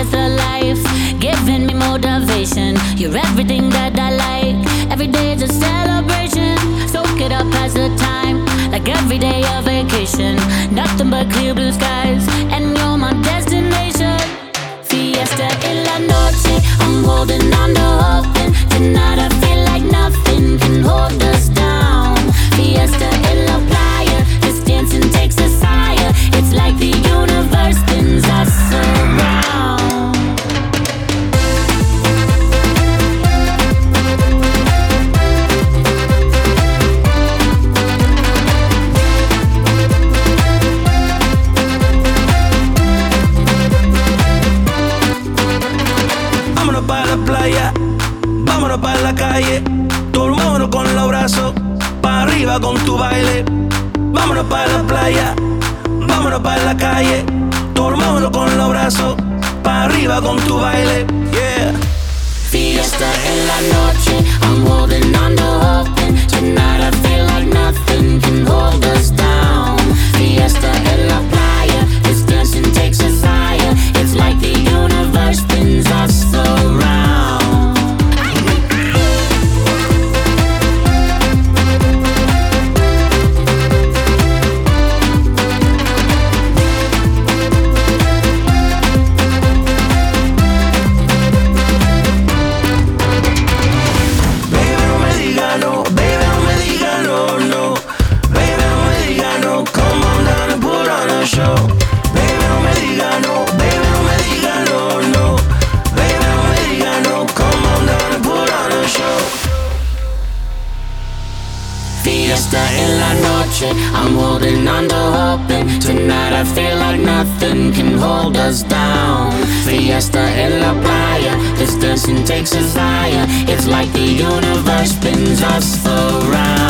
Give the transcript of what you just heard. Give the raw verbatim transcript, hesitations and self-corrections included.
is the life, giving me motivation. You're everything that I like. Every day is a celebration. Soak it up as a time, like every day a vacation. Nothing but clear blue skies, and you're my destination. Fiesta en la noche, I'm holding on to hoping. Tonight I feel like nothing can hold us down. Fiesta en la playa, this dancing takes us higher. It's like the universe spins us around. Vámonos pa' la playa, vámonos pa' la calle. Turmámonos con los brazos, pa' arriba con tu baile. Vámonos pa' la playa, vámonos pa' la calle. Turmámonos con los brazos, pa' arriba con tu baile. Yeah. Fiesta en la noche, I'm holding on to hoping. Tonight I feel like nothing can hold us down. Fiesta en la playa, this dancing takes us higher. It's like the universe spins us around. Fiesta en la noche, I'm holding on to hoping. Tonight I feel like nothing can hold us down. Fiesta en la playa, this dancing takes us higher. It's like the universe spins us around.